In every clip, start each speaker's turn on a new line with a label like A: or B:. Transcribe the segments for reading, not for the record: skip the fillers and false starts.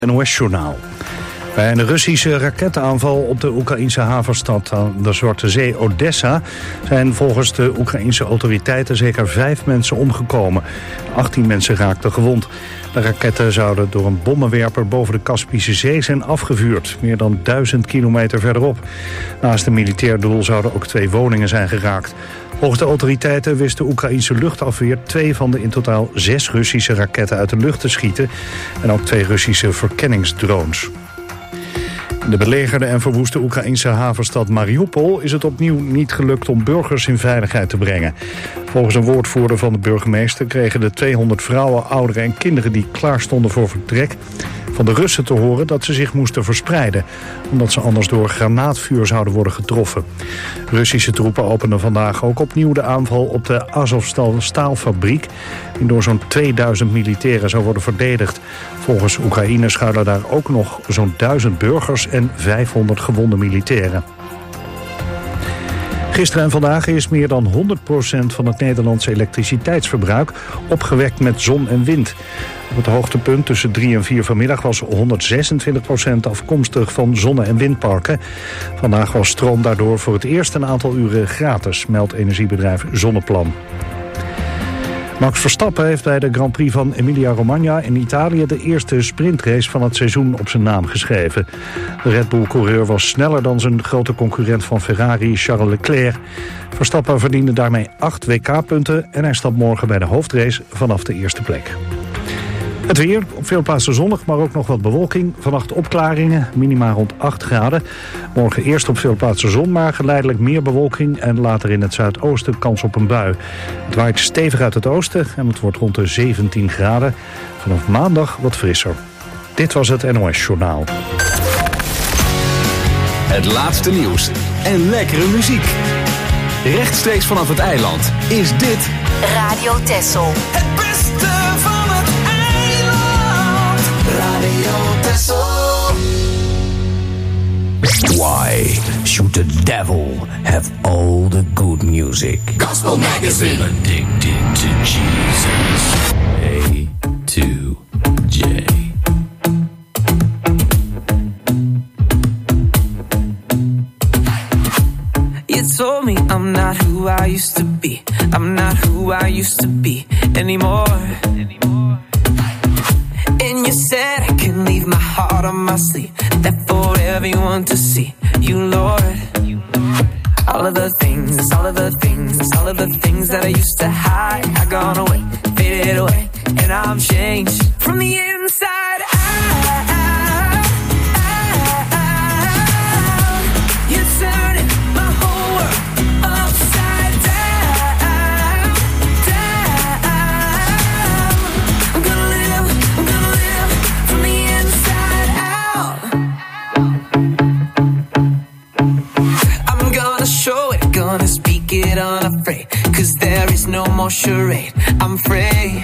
A: NOS-journaal. Bij een Russische raketaanval op de Oekraïnse havenstad aan de Zwarte Zee, Odessa, zijn volgens de Oekraïnse autoriteiten zeker 5 mensen omgekomen. 18 mensen raakten gewond. De raketten zouden door een bommenwerper boven de Kaspische Zee zijn afgevuurd, meer dan 1000 kilometer verderop. Naast een militair doel zouden ook 2 woningen zijn geraakt. Volgens de autoriteiten wist de Oekraïnse luchtafweer 2 van de in totaal 6 Russische raketten uit de lucht te schieten en ook 2 Russische verkenningsdrones. In de belegerde en verwoeste Oekraïnse havenstad Mariupol is het opnieuw niet gelukt om burgers in veiligheid te brengen. Volgens een woordvoerder van de burgemeester kregen de 200 vrouwen, ouderen en kinderen die klaar stonden voor vertrek van de Russen te horen dat ze zich moesten verspreiden, omdat ze anders door granaatvuur zouden worden getroffen. Russische troepen openden vandaag ook opnieuw de aanval op de Azovstal staalfabriek, die door zo'n 2000 militairen zou worden verdedigd. Volgens Oekraïne schuilen daar ook nog zo'n 1000 burgers en 500 gewonde militairen. Gisteren en vandaag is meer dan 100% van het Nederlandse elektriciteitsverbruik opgewekt met zon en wind. Op het hoogtepunt tussen 3 en 4 vanmiddag was 126% afkomstig van zonne- en windparken. Vandaag was stroom daardoor voor het eerst een aantal uren gratis, meldt energiebedrijf Zonneplan. Max Verstappen heeft bij de Grand Prix van Emilia-Romagna in Italië de eerste sprintrace van het seizoen op zijn naam geschreven. De Red Bull-coureur was sneller dan zijn grote concurrent van Ferrari, Charles Leclerc. Verstappen verdiende daarmee 8 WK-punten en hij stapt morgen bij de hoofdrace vanaf de eerste plek. Het weer, op veel plaatsen zonnig, maar ook nog wat bewolking. Vannacht opklaringen, minima rond 8 graden. Morgen eerst op veel plaatsen zon, maar geleidelijk meer bewolking en later in het zuidoosten kans op een bui. Het waait stevig uit het oosten en het wordt rond de 17 graden. Vanaf maandag wat frisser. Dit was het NOS Journaal.
B: Het laatste nieuws en lekkere muziek. Rechtstreeks vanaf het eiland is dit
C: Radio Texel.
D: Het beste van het eiland. Radio Texel.
E: Why should the devil have all the good music?
D: Gospel Magazine.
E: Addicted to Jesus. A to J.
F: You told me I'm not who I used to be. I'm not who I used to be anymore. And you said I can leave my heart on my sleeve, that for everyone to see. You, Lord. All of the things, all of the things, all of the things that I used to hide are gone away, faded away, and I'm changed from the inside out. You're turning my whole world upside down, down. I'm gonna live from the inside out. I'm gonna show it, gonna speak it unafraid, 'cause there is no more charade. I'm free.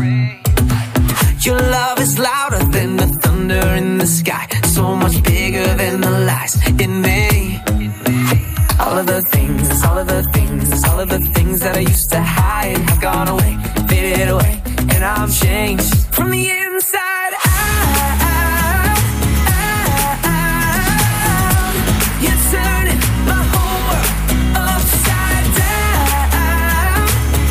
F: Your love is louder than the thunder in the sky, so much bigger than the lies in me. All of the things, all of the things, all of the things that I used to hide have gone away, faded away, and I'm changed from the inside out. You're turning my whole world upside down,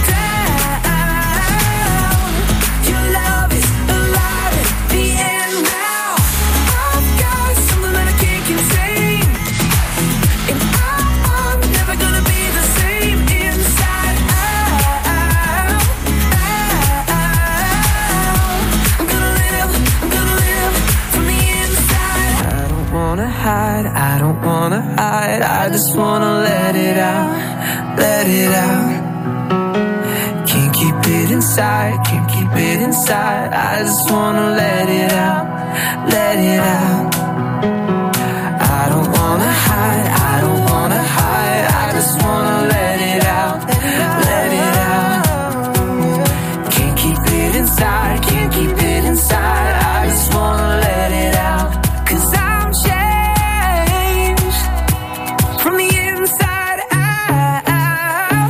F: down. Your love is alive at the end now. I've got something that I can't contain, and I'm never gonna be the same inside out. I'm gonna live from the inside. I don't wanna hide, I don't wanna hide, I just wanna let it out, let it out. Can't keep it inside, can't keep it inside, I just wanna let it out, let it out. I don't wanna hide, I don't wanna hide, I just wanna let it out, let it out. Can't keep it inside, can't keep it inside, I just wanna let it out, 'cause I'm changed from the inside out.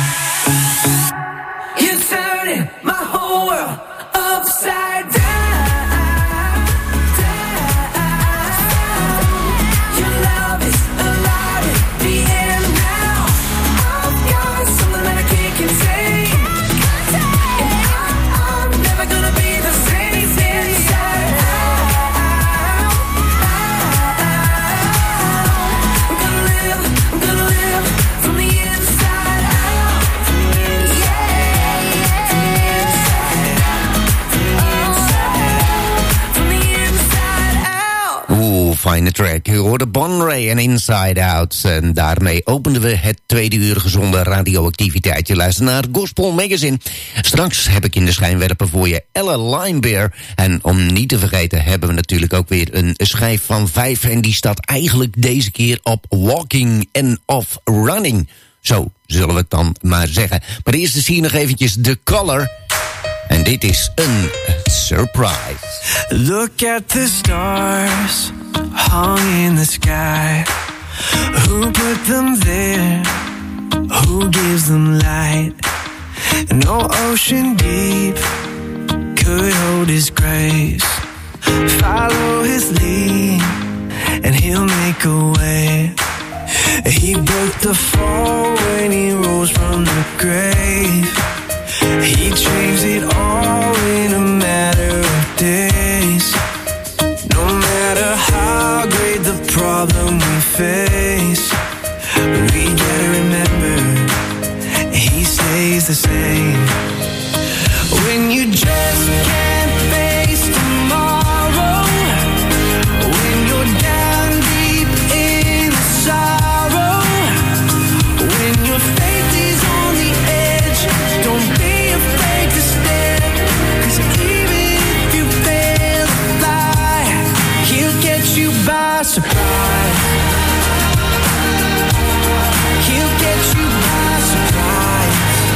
F: You're turning my whole world upside down.
G: fijne track. U hoorde Bon Ray en Inside Out. En daarmee openden we het tweede uur gezonde radioactiviteit. Je luistert naar Gospel Magazine. Straks heb ik in de schijnwerper voor je Ella Limebear. En om niet te vergeten hebben we natuurlijk ook weer een schijf van 5. En die staat eigenlijk deze keer op Walking and Off Running. Zo zullen we het dan maar zeggen. Maar eerst is hier nog eventjes The Color. En dit is een surprise.
F: Look at the stars hung in the sky. Who put them there? Who gives them light? No ocean deep could hold his grace. Follow his lead and he'll make a way. He broke the fall when he rose from the grave. He changed it all in a matter of days. No matter how great the problem we face, we gotta remember, he stays the same. When you just can't face tomorrow, when you're down deep in sorrow, when your faith is on the edge, don't be afraid to step, 'cause even if you fail to fly, he'll get you by surprise. He'll get you by surprise.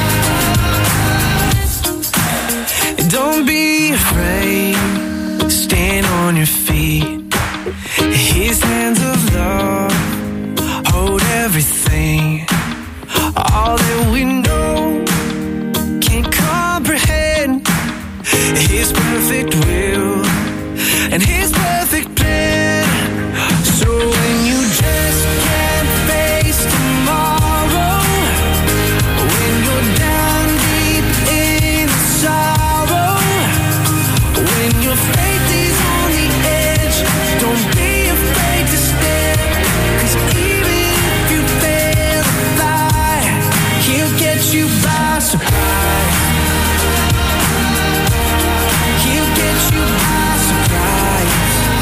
F: Don't be afraid, stand on your feet. His hands of love hold everything. All that we know can't comprehend his perfect will and his perfect plan. So when you just can't face tomorrow, when you're down deep in sorrow, when your faith is on the edge, don't be afraid to step, 'cause even if you fail to fly, he'll get you by surprise. He'll get you by surprise.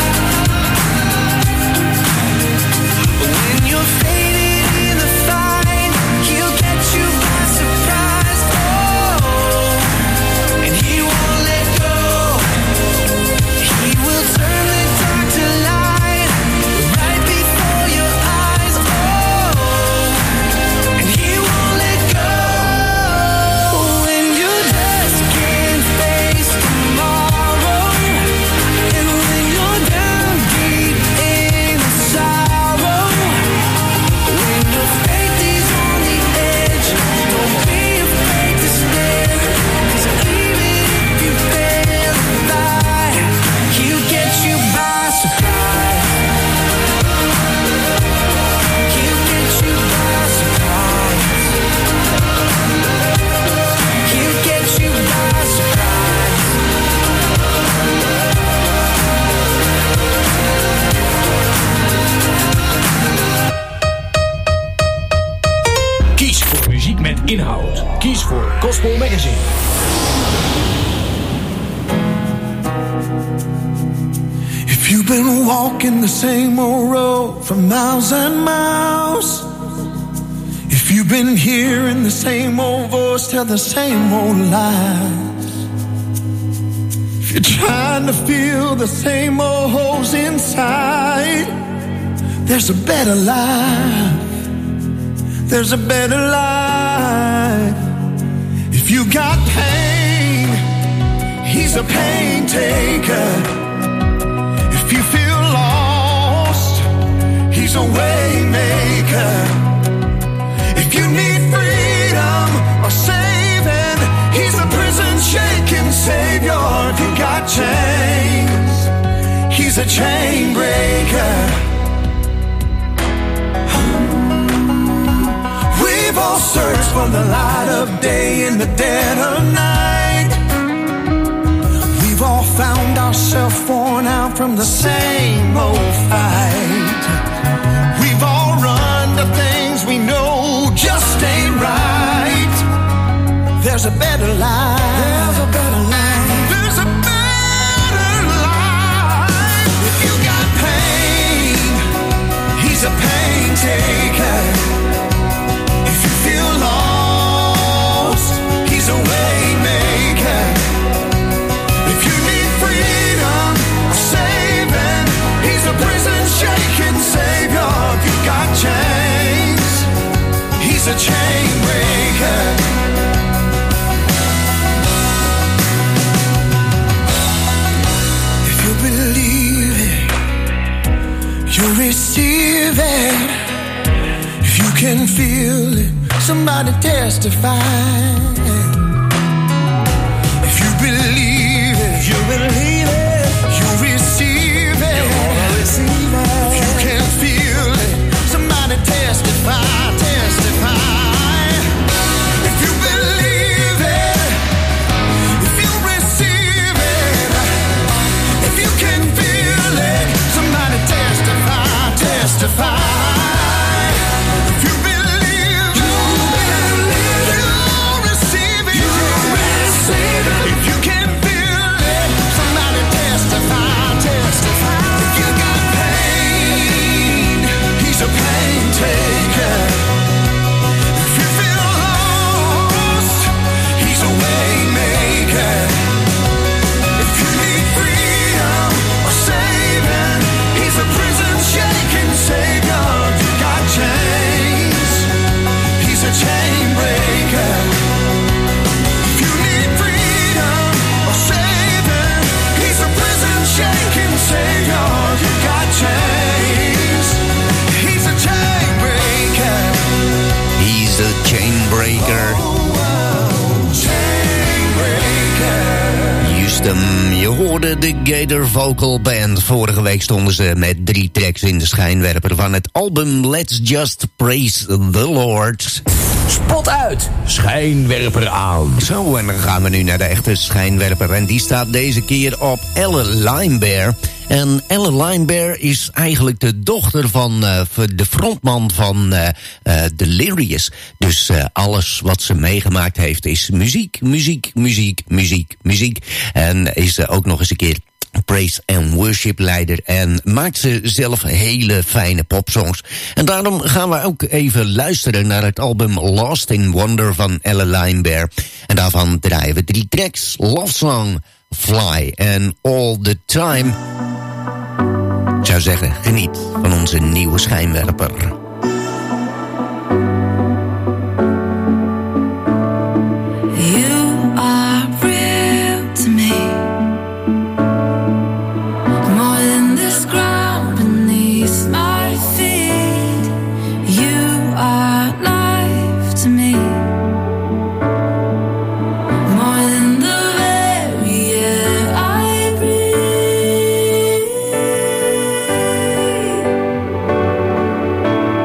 F: When you're faded in the fight, he'll get you by surprise. Oh, and he won't let go. He will turn the dark to light right before your eyes. Oh, and he won't let go. When you just can't face tomorrow, and when you're down deep in sorrow, when your faith is on the edge, don't be afraid to step, 'cause even if you fail to fly, he'll get you by surprise. He'll get you by surprise. He'll get you by surprise.
E: Kies voor muziek met inhoud. Kies voor Gospel Magazine.
D: If you've been walking the same old road for miles and miles, if you've been hearing the same old voice tell the same old lies, if you're trying to feel the same old holes inside, there's a better life. There's a better life. If you got pain, he's a pain taker. If you feel lost, he's a way maker. If you need freedom or saving, he's a prison shaking savior. If you got chains, he's a chain breaker. We've all searched for the light of day in the dead of night. We've all found ourselves worn out from the same old fight. We've all run to things we know just ain't right. There's a better life. There's a better life. There's a better life. If you got pain, receive it, if you can feel it, somebody testify. If you believe it, you receive it. If you can feel it, somebody testify. If you believe it, if you receive it, if you can feel it, somebody testify.
G: Je hoorde de Gator Vocal Band. Vorige week stonden ze met 3 tracks in de schijnwerper van het album Let's Just Praise the Lord.
E: Spot uit, schijnwerper aan.
G: Zo, en dan gaan we nu naar de echte schijnwerper. En die staat deze keer op Elle Limebear. En Elle Limebear is eigenlijk de dochter van de frontman van Delirious. Dus alles wat ze meegemaakt heeft is muziek. En is ook nog eens een keer praise and worship leider en maakt ze zelf hele fijne popsongs. En daarom gaan we ook even luisteren naar het album Lost in Wonder van Elle Limebear. En daarvan draaien we 3 tracks: Love Song, Fly and All the Time. Ik zou zeggen, geniet van onze nieuwe schijnwerper.
F: Breathe.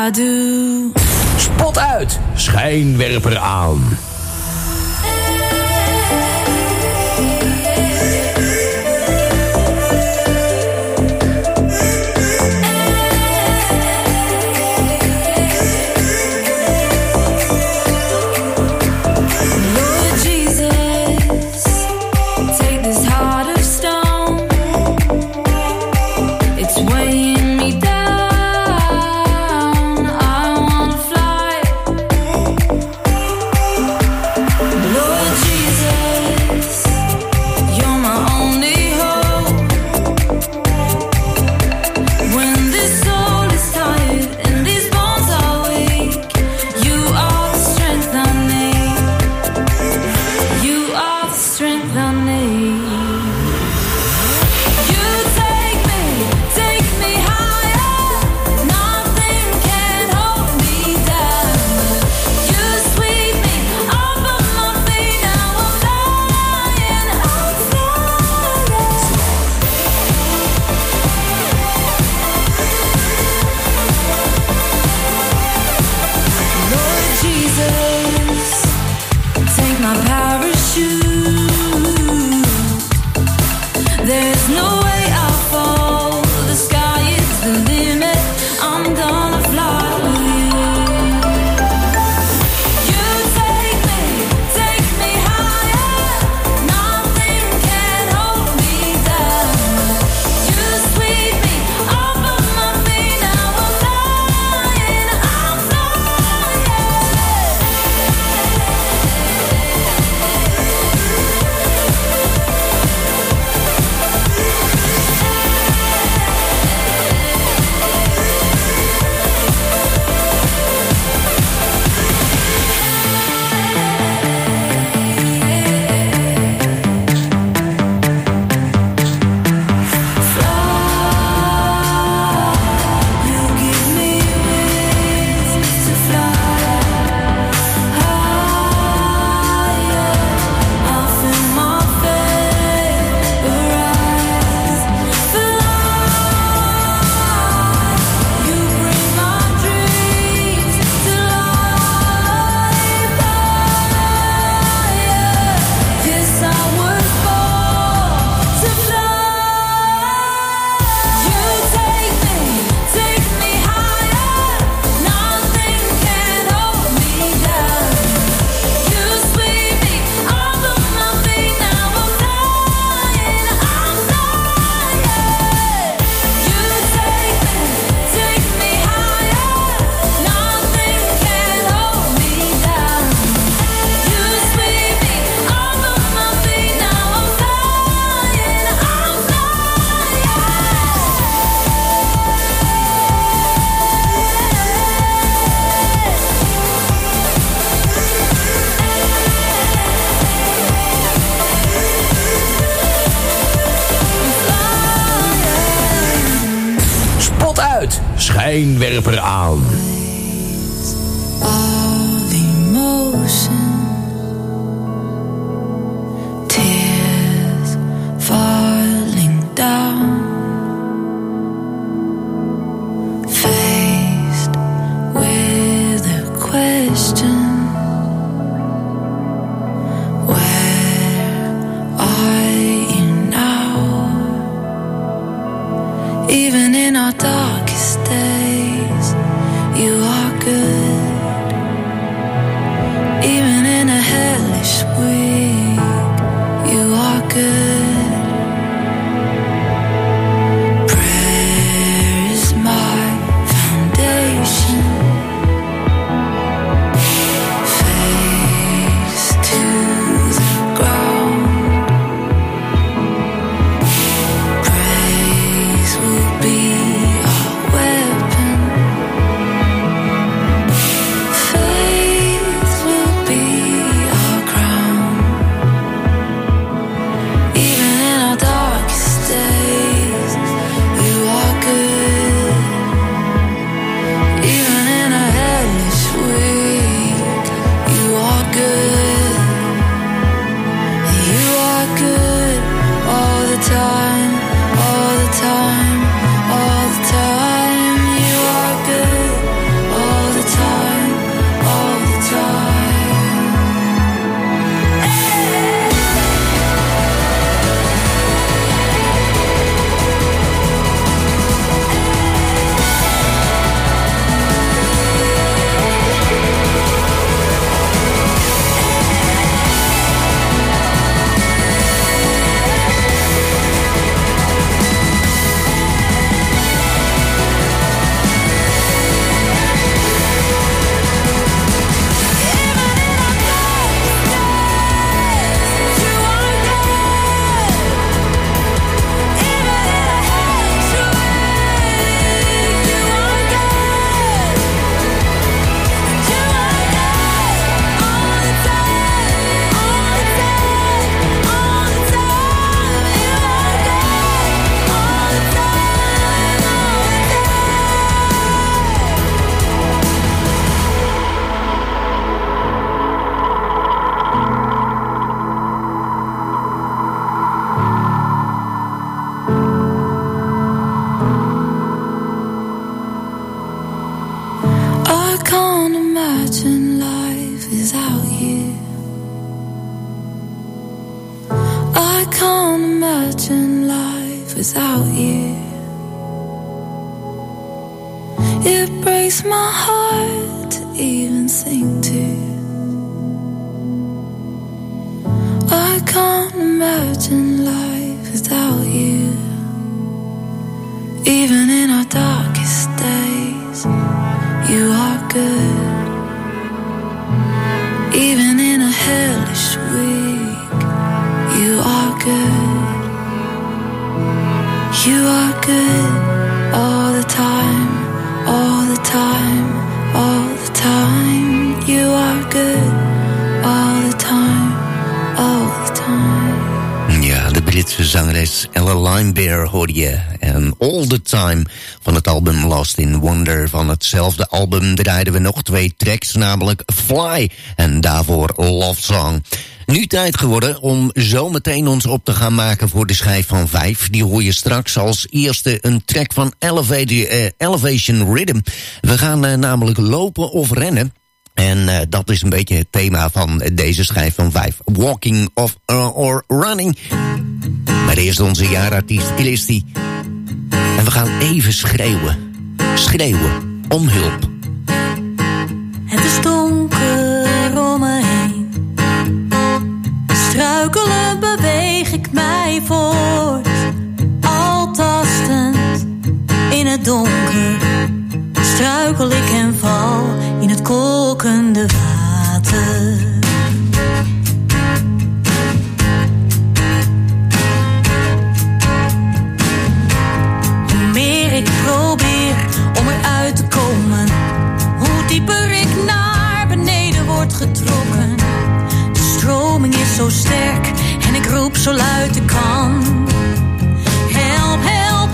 F: I do.
E: Spot uit, schijnwerper aan. Schijnwerper aan.
F: All emotion, tears falling down, faced with a question, where are you now? Even in our darkest days, you are good. Even without you. It breaks my heart to even think to. I can't imagine life without you. Even in our darkest days, you are good. Even in a hellish week, you are good. You are good all the time, all the time, all the time. You are good all the time, all the time.
G: Ja, de Britse zangeres Ella Limebear hoorde je. En All the Time van het album Lost in Wonder. Van hetzelfde album draaiden we nog 2 tracks, namelijk Fly en daarvoor Love Song. Nu tijd geworden om zo meteen ons op te gaan maken voor de schijf van 5. Die hoor je straks als eerste een track van Elevation Rhythm. We gaan namelijk lopen of rennen. En dat is een beetje het thema van deze schijf van 5. Walking or running. Maar eerst onze jaarartiest Illisti. En we gaan even schreeuwen. Schreeuwen om hulp.
F: Het is donker om me heen. Struikelen beweeg ik mij voort. Al tastend in het donker. Struikel ik en val in het kolkende water. Hoe meer ik probeer om eruit te komen, hoe dieper ik naar beneden word getrokken. De stroming is zo sterk en ik roep zo luid ik kan. Help, help,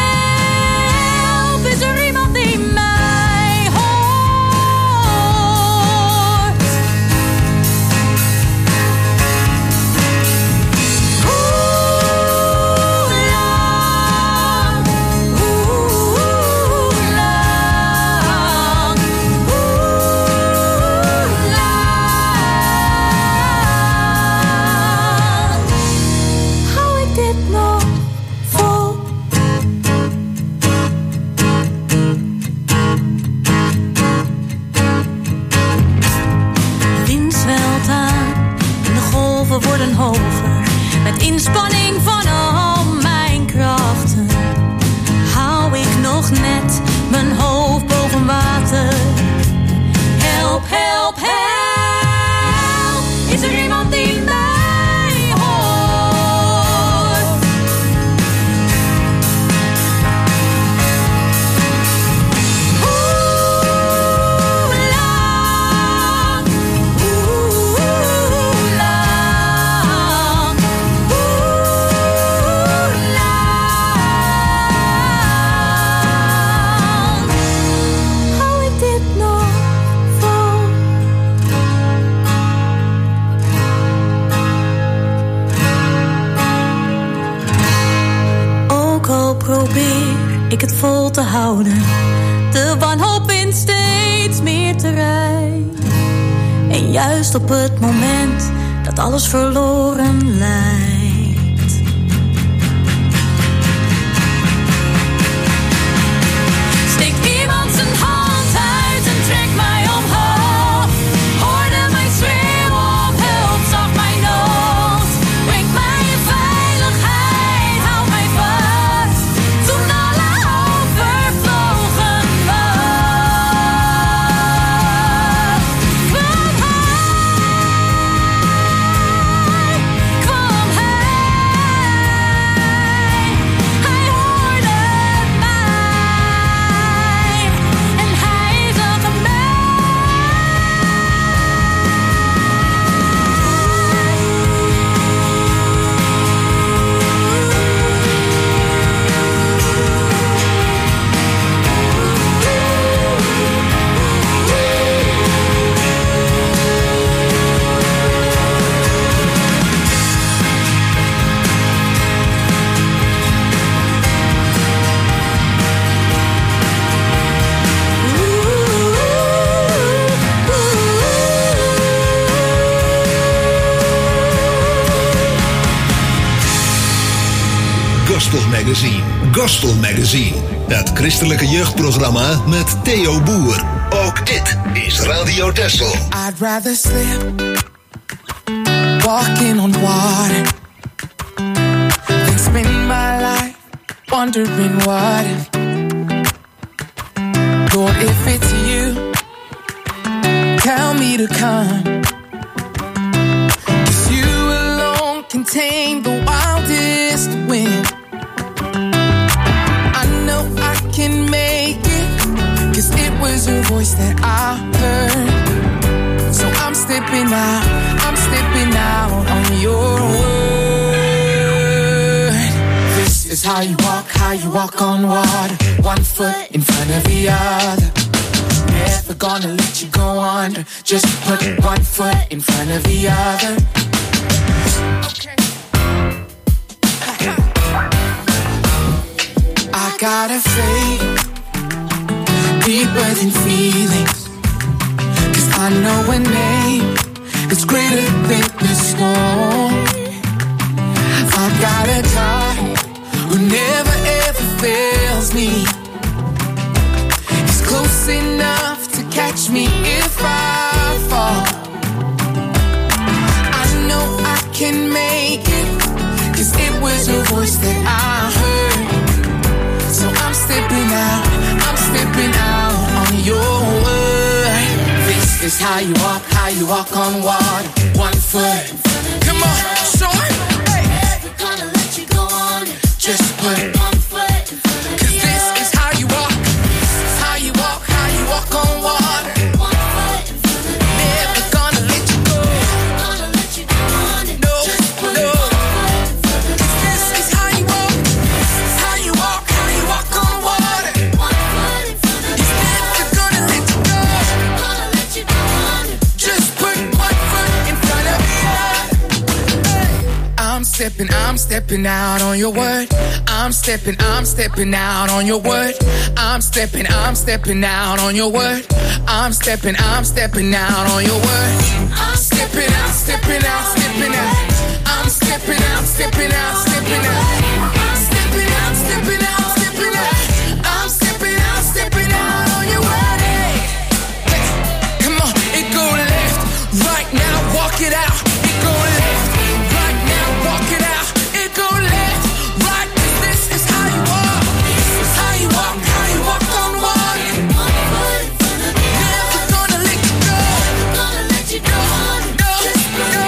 F: help, is er iemand die mij hoort? Hoe lang, hoe lang, hou ik dit nog vol? De wind zwelt aan en de golven worden hoger. Met inspanning van al mijn krachten hou ik nog net mijn hoofd boven water. Help, help, help, is er iemand die mij hoort? Hoe lang, hoe lang, hou ik dit nog vol? Ook al probeer ik het vol te houden, de wanhoop wint steeds meer terrein. En juist op het moment dat alles verloren lijkt, steekt iemand zijn hand uit en trekt mij omhoog. Hoorde mijn schreeuw om hulp, zag mijn nood. Brengt mij in veiligheid, houdt mij vast. Toen alle hoop vervlogen was, kwam hij, kwam hij.
H: Gospel Magazine. Gospel Magazine. Het christelijke jeugdprogramma met Theo Boer. Ook dit is Radio Texel.
F: I'd rather slip walking on water than spend my life wondering what if. Lord, if it's you, tell me to come. 'Cause you alone can tame the wildest wind. I know I can make it, 'cause it was your voice that I heard. So I'm stepping out on your word. This is how you walk on water. One foot in front of the other. Never gonna let you go under. Just put one foot in front of the other. Okay. I got a faith deeper than feelings. 'Cause I know a name that's greater than the storm. I got a God who never ever fails me. He's close enough to catch me if I fall. I know I can make it, 'cause it was your voice that I heard. So I'm stepping out on your word. This is how you walk on water. One foot. Come on, show it. Hey. Never gonna let you go on. Just put one foot in front of 'cause this is how you walk. This is how you walk on water. One foot in front of never gonna let you go. Never gonna let you go on. No, just put one foot in front of 'cause this is how you walk. This is how you walk on water. One foot in front of he's never gonna let you go. Never gonna let you go on. Just put one foot in front of the other. Hey. I'm stepping out on your word. I'm stepping out on your word. I'm stepping out on your word. I'm stepping out on your word. I'm stepping out. I'm stepping out. I'm stepping out. I'm stepping out on your word. Hey. Come on, it go left. Right now, walk it out. It go left. Right now, walk it out. It go left. Right, this is how you walk. This is how you walk on water. Never gonna let you go. Never gonna let you go. No, no.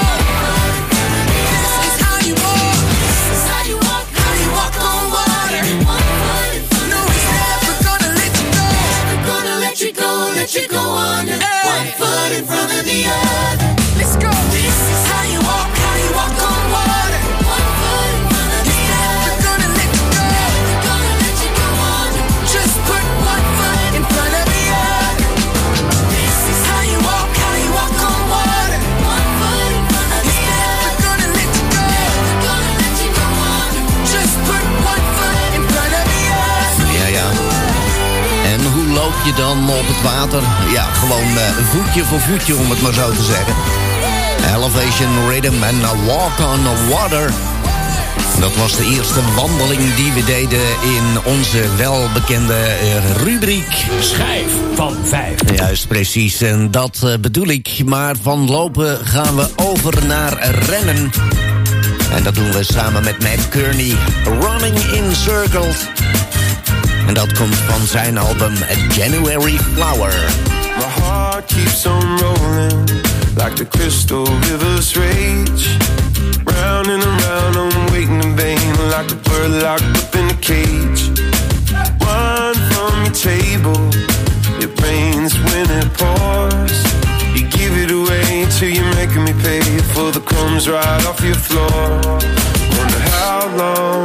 F: This is how you walk. This is how you walk on water. No, he's never gonna let you go. Never gonna let you go under. One foot in front of the other. Let's go. This is how you walk on water. One foot in front of the other. Never gonna let you go. Never gonna let you go under. Just put one foot in front of the other. This is how you walk on water. One foot in front of the other. Never gonna let you go. Never gonna let you go under. Just put one foot in front of the other.
G: Ja. En hoe loop je dan op het water? Ja, gewoon voetje voor voetje, om het maar zo te zeggen. Elevation Rhythm en A Walk on Water. Dat was de eerste wandeling die we deden in onze welbekende rubriek
E: Schijf van 5.
G: Juist, precies. En dat bedoel ik. Maar van lopen gaan we over naar rennen. En dat doen we samen met Matt Kearney. Running in Circles. En dat komt van zijn album A January Flower.
I: My heart keeps on rolling like the crystal rivers rage. Round and around, I'm waiting in vain like a bird locked up in a cage. Wine from your table, it rains when it pours. You give it away till you're making me pay for the crumbs right off your floor. Wonder how long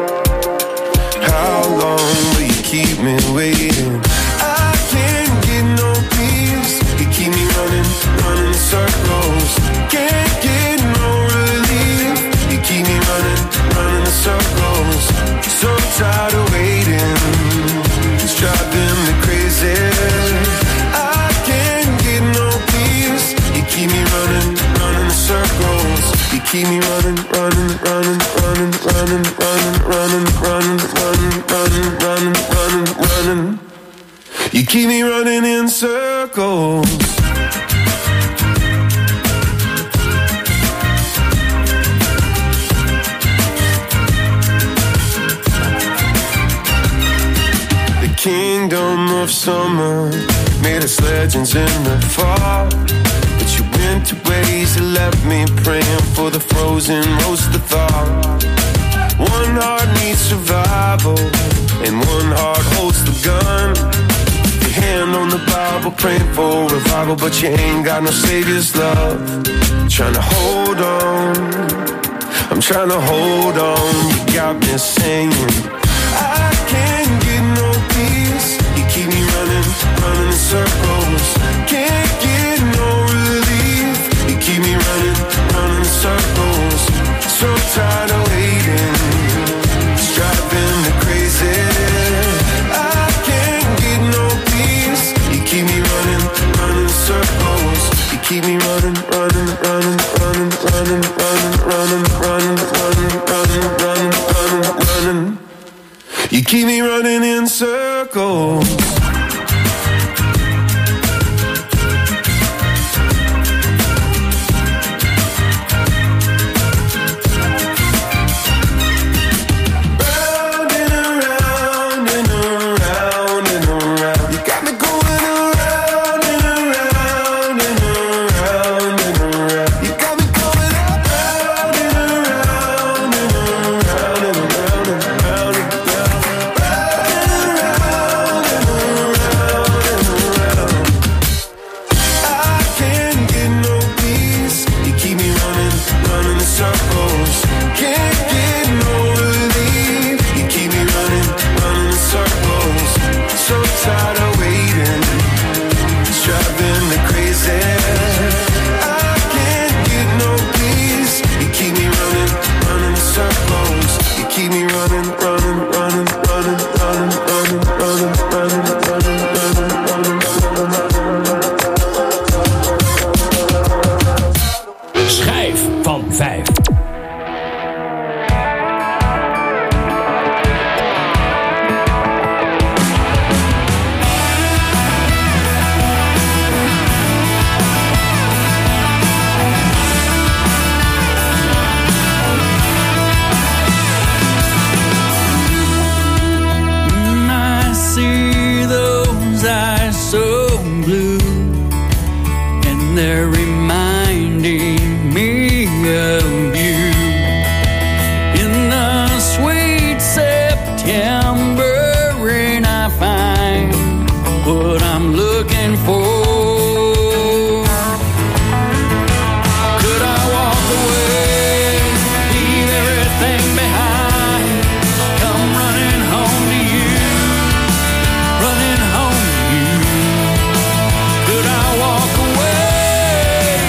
I: will you keep me waiting? I can't get no peace. You keep me running in circles. Can't get no relief. You keep me running in circles. So tired of waiting. It's driving me crazy. I can't get no peace. You keep me running in circles. You keep me running running. You keep me running in circles. The kingdom of summer made us legends in the fall. But you went to ways that left me praying for the frozen roast of thought. One heart needs survival, and one heart holds the gun. Your hand on the Bible, praying for revival, but you ain't got no savior's love. Trying to hold on, I'm trying to hold on. You got me singing, I can't get no peace. You keep me running, running in circles. Can't get no relief. You keep me running, running in circles. So tired of waiting, it's driving me crazy. I can't get no peace. You keep me running, running in circles. You keep me running, running, running, running, running, running, running, running, running, running, running, running, running. You keep me running in circles.
F: Could I walk away?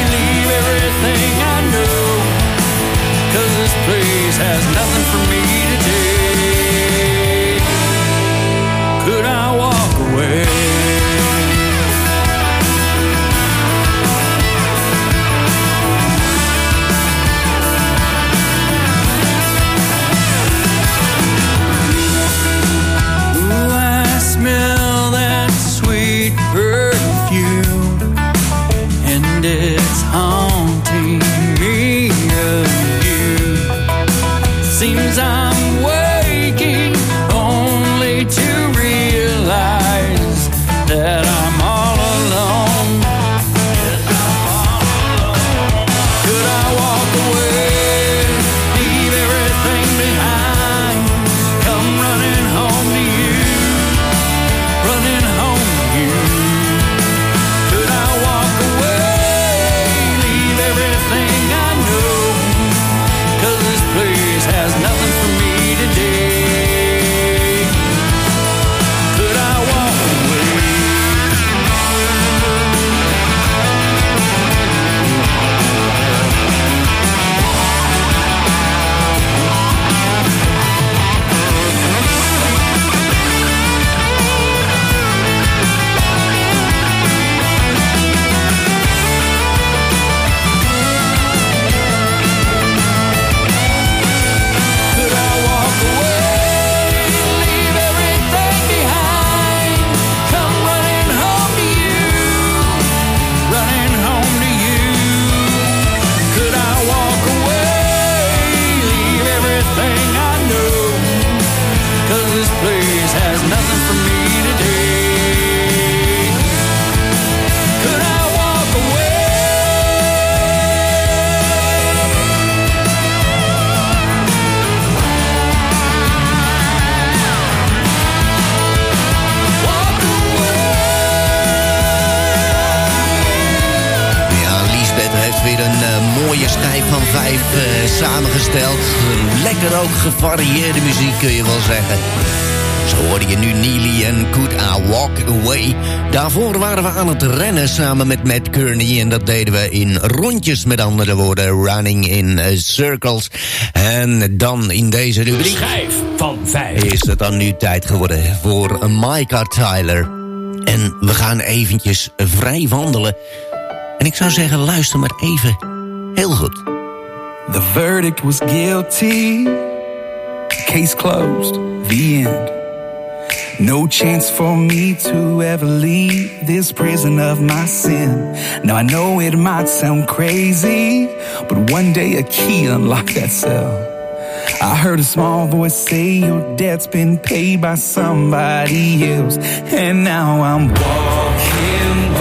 G: schijf van 5 samengesteld. Lekker ook gevarieerde muziek kun je wel zeggen. Zo hoorde je nu Neely en Could I Walk Away. Daarvoor waren we aan het rennen samen met Matt Kearney. En dat deden we in rondjes, met andere woorden. Running in circles. En dan in deze rubriek...
E: Schijf van 5.
G: Is het dan nu tijd geworden voor Micah Tyler. En we gaan eventjes vrij wandelen. En ik zou zeggen, luister maar even heel goed.
J: The verdict was guilty. Case closed. The end. No chance for me to ever leave this prison of my sin. Now I know it might sound crazy, but one day a key unlocked that cell. I heard a small voice say your debt's been paid by somebody else. And now I'm walking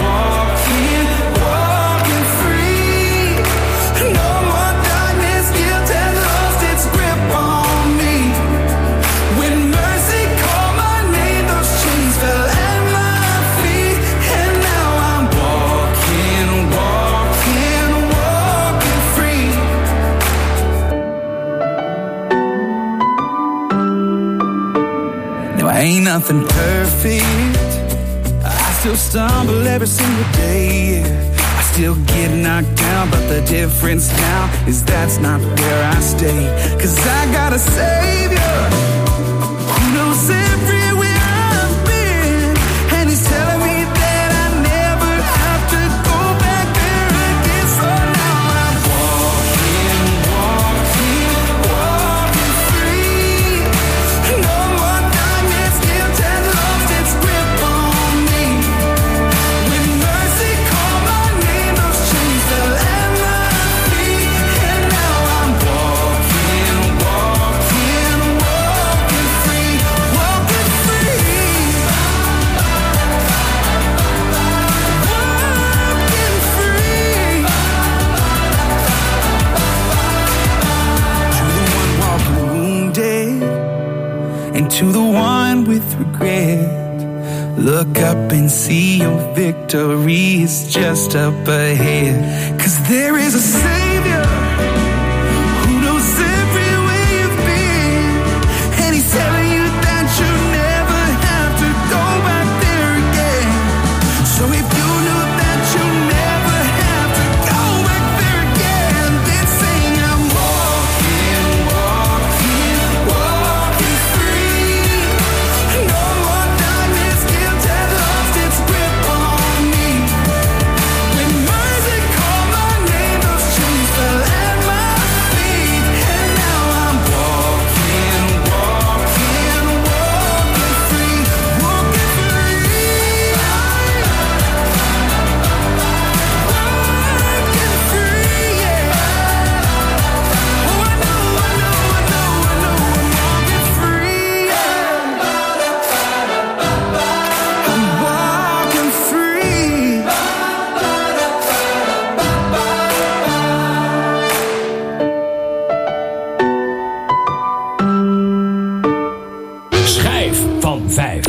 J: free. No more darkness, guilt and lost its grip on me. When mercy called my name, those chains fell at my feet. And now I'm walking free. Now I ain't nothing perfect. I still stumble every single day. I still get knocked down, but the difference now is that's not where I stay. 'Cause I got a savior who knows everywhere I've been, and he's telling me that I never have to go back there again. So now I'm walking free. No more darkness, guilt and lost its grip on me. When mercy called my name, those chains fell at my feet. And now I'm walking free. Walking free. To the one walking wounded, and to the one with regret, look up and see your victory is just up ahead. 'Cause there is a Savior who knows everywhere you've been, and he's telling you that you never have to go back there again. So if you knew that you never have to go back there again, then sing, I'm walking free. No more darkness, guilt and lost its grip on me. When mercy called my name, those chains fell at my feet. And now I'm walking free. Walking free. Walking free, yeah. Oh, I know, I'm walking free, yeah. I'm walking free.
E: Schijf van 5.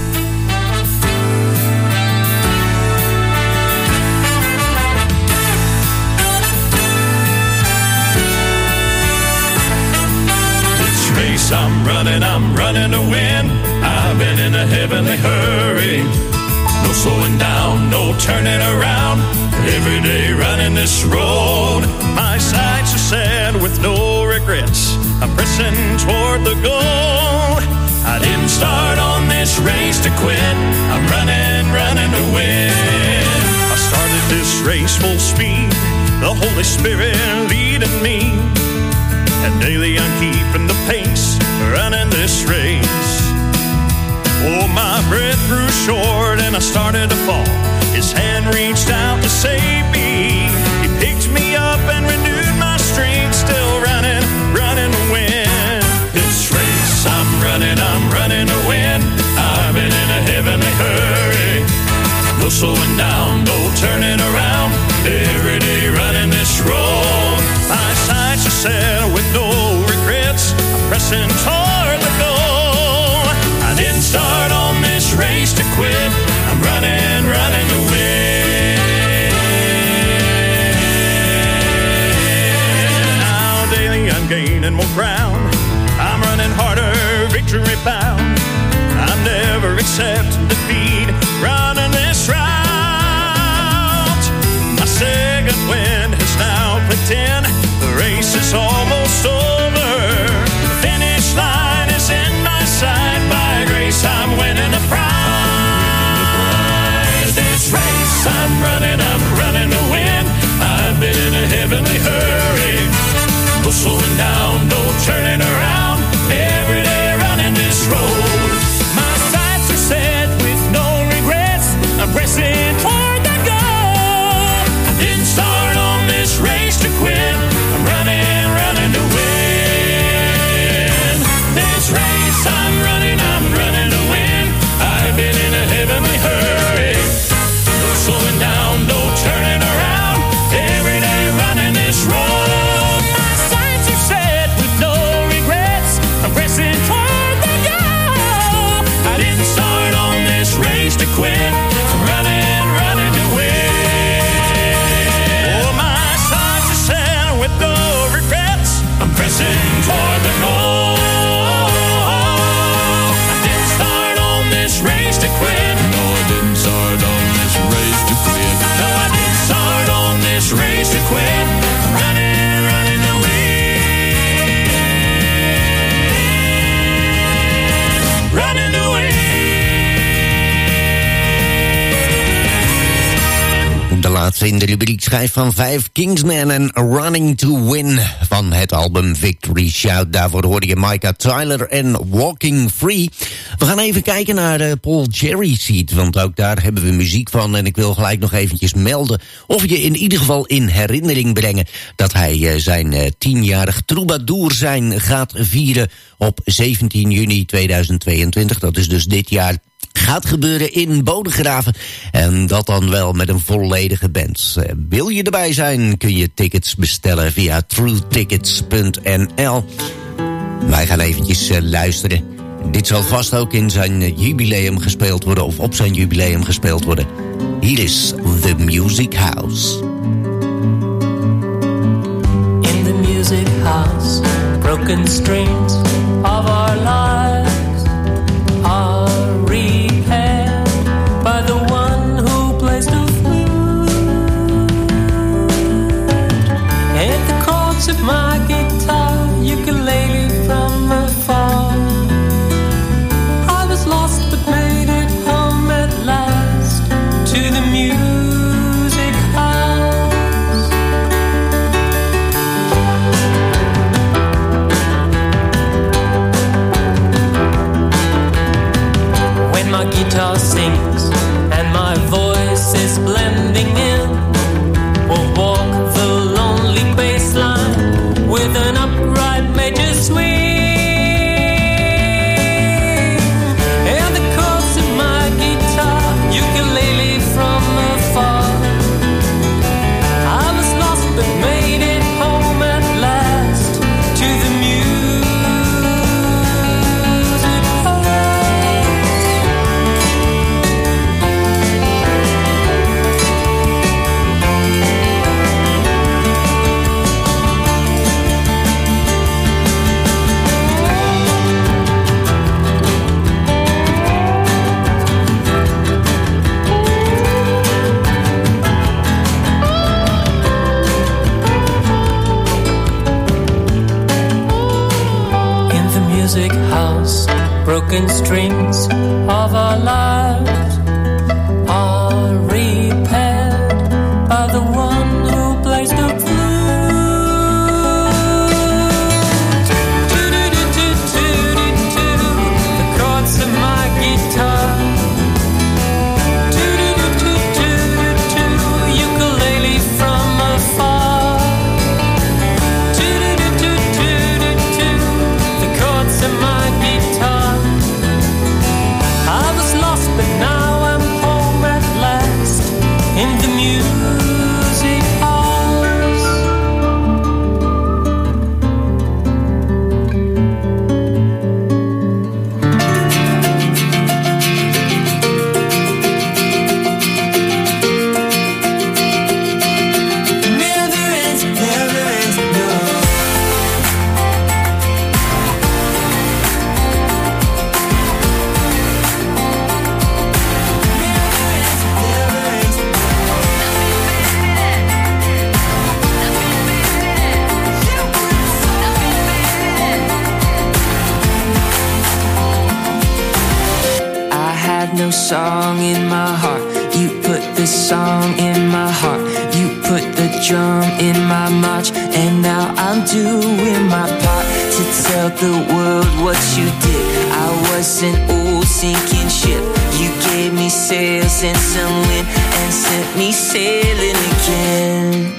K: This race I'm running to win. I've been in a heavenly hurry. No slowing down, no turning around. Every day running this road. My sights are set with no regrets. I'm pressing toward the goal. I didn't start on this race to quit. I'm running to win. I started this race full speed. The Holy Spirit leading me. And daily I'm keeping the pace, running this race. Oh, my breath grew short and I started to fall. His hand reached out to save me. He picked me up and renewed my strength. Still running to win. This race I'm running to win. I've been in a heavenly hurry. No slowing down, no turning around. Every day running this road. My sights are set with no regrets. I'm pressing toward the goal. I didn't start on this race to quit. I'm running to win.
G: laatste in de rubriek schijf van 5, Kingsman en Running to Win van het album Victory Shout. Daarvoor hoorde je Micah Tyler en Walking Free. We gaan even kijken naar de Paul Cherry Seat, want ook daar hebben we muziek van. En ik wil gelijk nog eventjes melden, of je in ieder geval in herinnering brengen, dat hij zijn 10-jarig troubadour zijn gaat vieren op 17 juni 2022. Dat is dus dit jaar. Gaat gebeuren in Bodegraven. En dat dan wel met een volledige band. Wil je erbij zijn, kun je tickets bestellen via truetickets.nl. Wij gaan eventjes luisteren. Dit zal vast ook in zijn jubileum gespeeld worden, of op zijn jubileum gespeeld worden. Hier is The Music House.
L: In the music house, broken strings of our lives are repaired by the one who plays the flute. And the chords of my guitar, ukulele from afar. I was lost but made it home at last to the music house. When my guitar sings and my voice is blending in, we'll walk the lonely bass line with an upright major swing. And the chords of my guitar, ukulele from afar. I was lost but made it home at last to the music house. In the music house, broken strings of our lives are repaired by the one who plays the flute. The chords of my guitar. Ukulele from afar. The chords of my guitar. I was lost but now I'm home at last in the music no song in my heart. You put the song in my heart. You put the drum in my march. And now I'm doing my part to tell the world what you did. I was an old sinking ship. You gave me sails and some wind and sent me sailing again.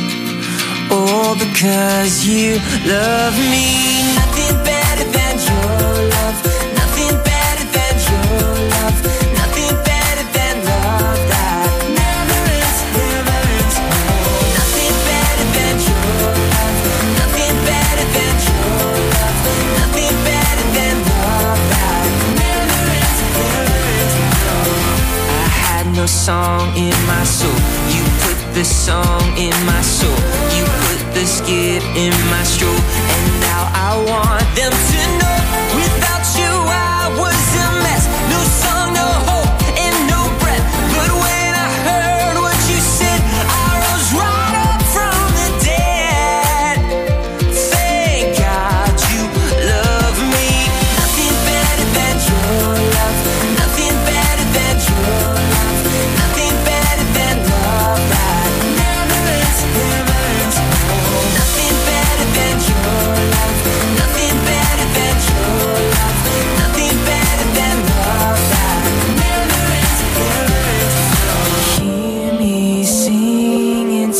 L: All because you love me. Nothing better than your love. Nothing better than your love. Nothing better than love that never ends, never ends. Nothing better than your love. Nothing better than your love. Nothing better than love that never ends, never ends. I had no song in my soul. You put the song in my soul. You put the skip in my stroll. And now I want them to know, without you I was a mess. No song, no hope, and no breath. But when I heard what you said, I rose right up from the dead. Thank God you love me. Nothing better than your love. Nothing better than your love. Nothing better than love.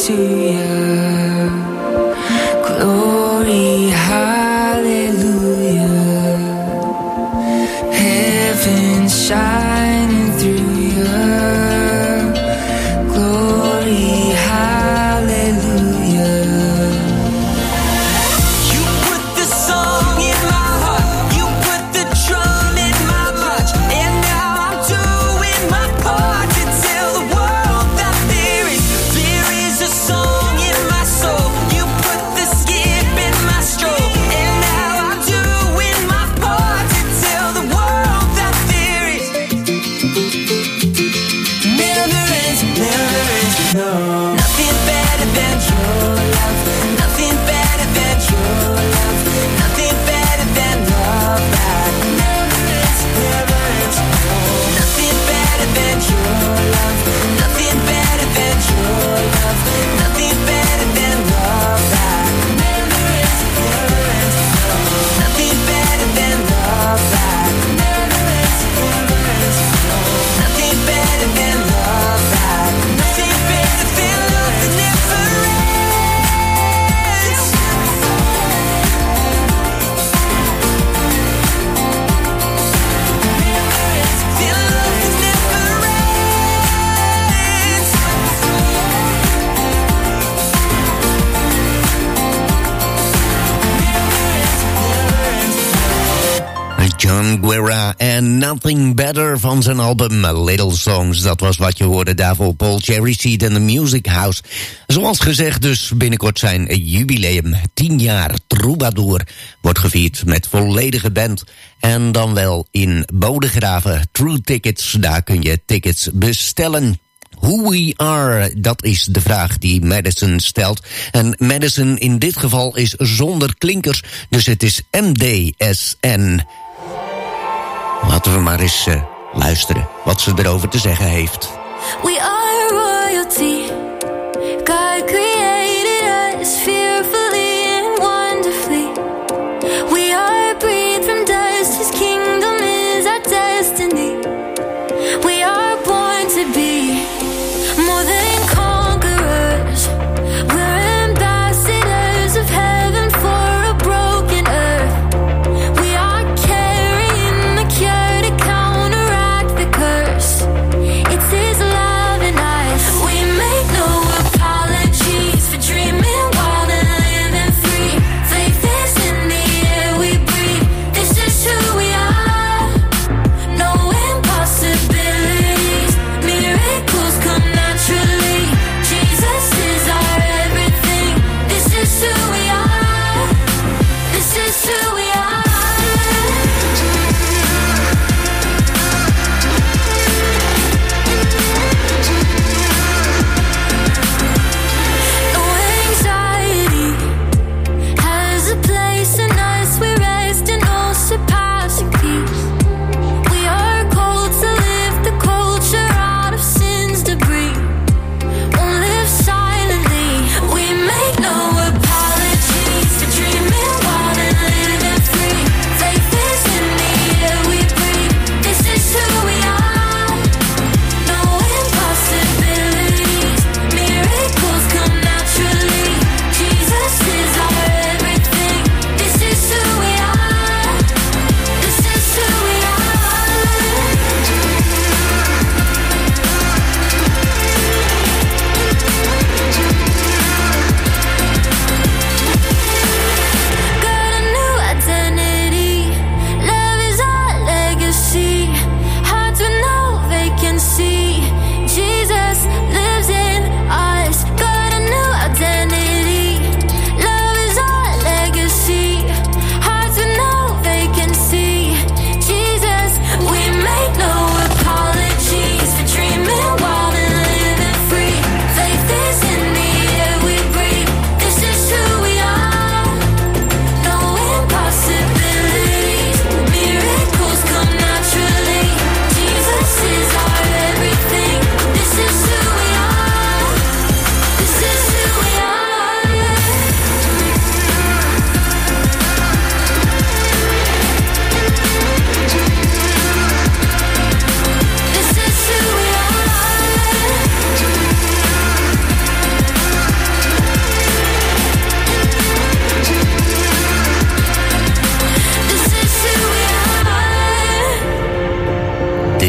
L: to you. Glory, hallelujah. Heaven shining through you. Glory, hallelujah. You put the song in my heart. You put the drum in my march. And now I'm doing my part to tell the world that there is a song in my soul. You put the skip in my stroke. And now I'm doing my part to tell the world that there is never ends, no. Nothing better than your love. Nothing better than your love. Nothing better than love that never ends, no. Nothing better than your love. Nothing better than your love. Nothing better than love that never ends, no. Nothing better than love that never ends, no. Nothing better than love that. Nothing better than love that never ends. Than love that never
G: John Guerra en Nothing Better van zijn album Little Songs. Dat was wat je hoorde daarvoor Paul Cherryseed en The Music House. Zoals gezegd dus binnenkort zijn jubileum. 10 jaar Troubadour wordt gevierd met volledige band. En dan wel in Bodegraven. True Tickets, daar kun je tickets bestellen. Who we are, dat is de vraag die Madison stelt. En Madison in dit geval is zonder klinkers, dus het is MDSN. Laten we maar eens luisteren wat ze erover te zeggen heeft.
M: We are royalty. God created us fearfully and wonderfully. We are breathed from dust. His kingdom is our destiny. We are born to be more than conquerors. We're ambassadors of heaven for a broken earth. We are carrying the cure to counteract the curse. It's His love in us. We make no apology.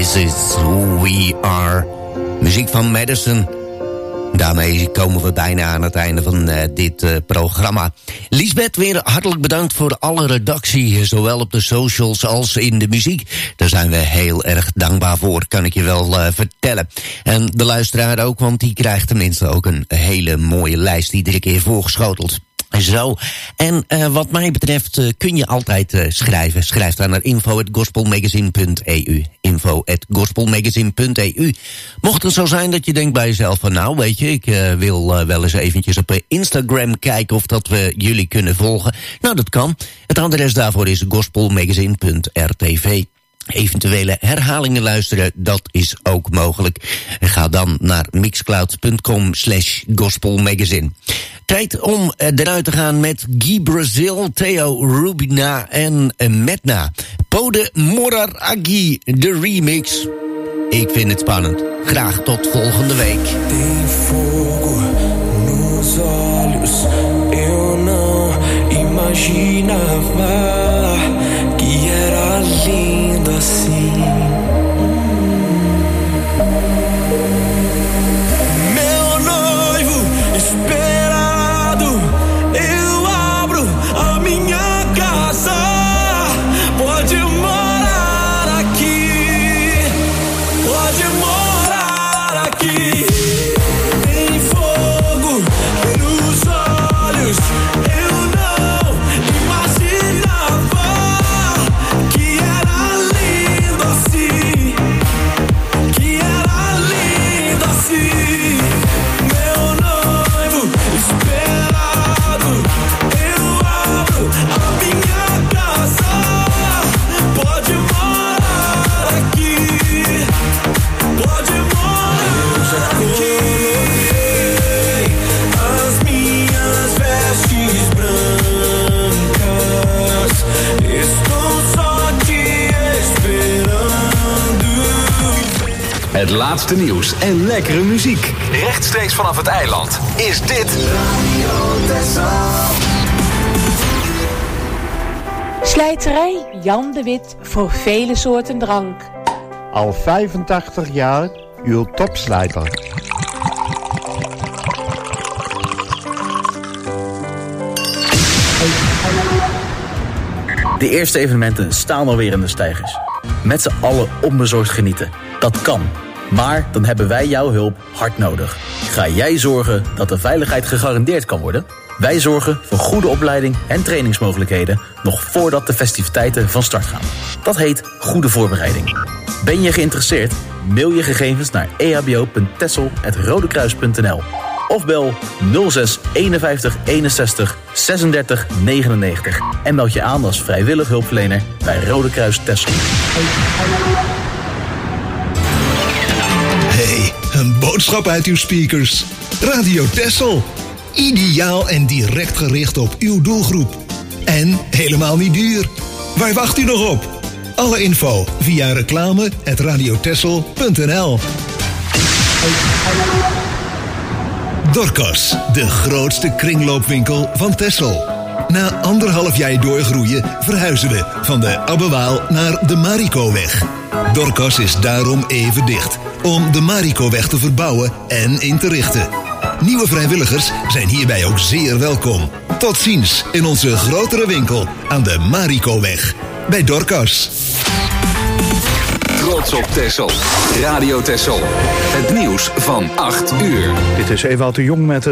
G: This is who we are. Muziek van Madison. Daarmee komen we bijna aan het einde van dit programma. Lisbeth, weer hartelijk bedankt voor alle redactie, zowel op de socials als in de muziek. Daar zijn we heel erg dankbaar voor, kan ik je wel vertellen. En de luisteraar ook, want die krijgt tenminste ook een hele mooie lijst iedere keer voorgeschoteld. Zo, en wat mij betreft kun je altijd schrijven. Schrijf dan naar info@gospelmagazine.eu. info@gospelmagazine.eu. Mocht het zo zijn dat je denkt bij jezelf van nou, weet je, ik wil wel eens eventjes op Instagram kijken of dat we jullie kunnen volgen. Nou, dat kan. Het adres daarvoor is gospelmagazine.rtv. Eventuele herhalingen luisteren, dat is ook mogelijk. Ga dan naar mixcloud.com/gospelmagazine. Tijd om eruit te gaan met Guy Brazil, Theo Rubina en Medna. Pode Morar Aqui, de remix. Ik vind het spannend. Graag tot volgende week.
F: Tem fogo nos olhos, eu não imaginava que era lindo assim. Meu noivo esperado, eu abro a minha casa. Pode morar aqui, pode morar aqui. Tem fogo nos olhos, eu não imaginava que era lindo assim, que era lindo assim. Meu noivo esperado, eu abro a minha casa. Pode morar aqui, pode morar aqui. As minhas vestes brancas, estou só te esperando.
B: Het laatste nieuws en lekkere muziek. Rechtstreeks vanaf het eiland is dit Radio Texel.
N: Slijterij Jan de Wit voor vele soorten drank.
O: Al 85 jaar uw topslijter.
P: De eerste evenementen staan alweer in de steigers. Met z'n allen onbezorgd genieten. Dat kan. Maar dan hebben wij jouw hulp hard nodig. Ga jij zorgen dat de veiligheid gegarandeerd kan worden? Wij zorgen voor goede opleiding en trainingsmogelijkheden nog voordat de festiviteiten van start gaan. Dat heet goede voorbereiding. Ben je geïnteresseerd? Mail je gegevens naar ehbo.tessel@rodekruis.nl of bel 06 51 61 36 99 en meld je aan als vrijwillig hulpverlener bij Rode Kruis Texel.
H: Hey, een boodschap uit uw speakers. Radio Texel. Ideaal en direct gericht op uw doelgroep. En helemaal niet duur. Waar wacht u nog op? Alle info via reclame@radiotexel.nl. Dorcas, de grootste kringloopwinkel van Texel. Na 1,5 jaar doorgroeien verhuizen we van de Abbewaal naar de Marikoweg. Dorcas is daarom even dicht om de Marikoweg te verbouwen en in te richten. Nieuwe vrijwilligers zijn hierbij ook zeer welkom. Tot ziens in onze grotere winkel aan de Marikoweg bij Dorcas.
B: Trots op Texel. Radio Texel. Het nieuws van 8 uur.
A: Dit is Ewout de Jong met